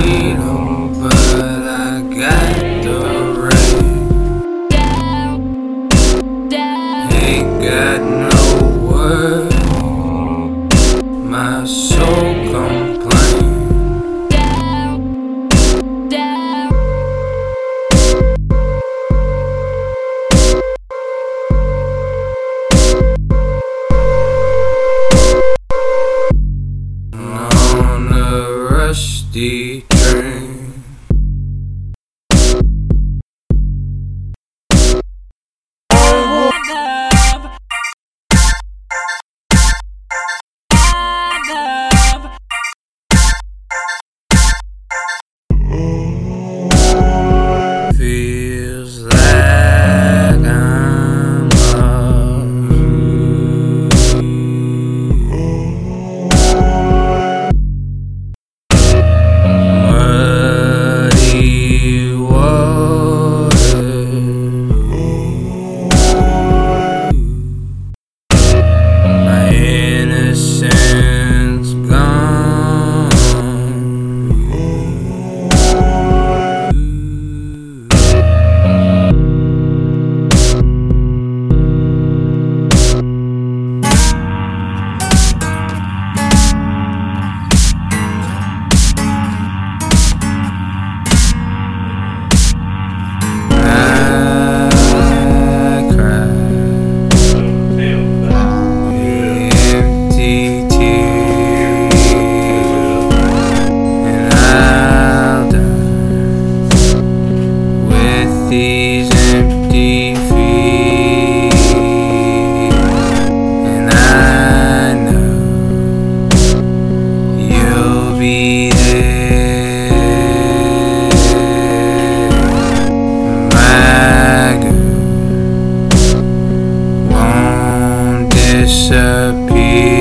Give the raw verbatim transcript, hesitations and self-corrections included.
freedom, but I got the rain. Ain't got no words, my soul complains. On a rusty train. Feels like I'm muddy water. My innocence gone. These empty feet, and I know you'll be there, my girl won't disappear.